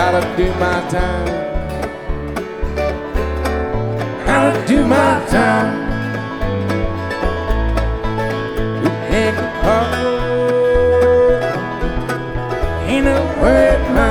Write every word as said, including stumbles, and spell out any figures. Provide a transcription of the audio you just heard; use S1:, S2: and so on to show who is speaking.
S1: gotta do my time. Gotta do my time. You can't call, ain't no word, my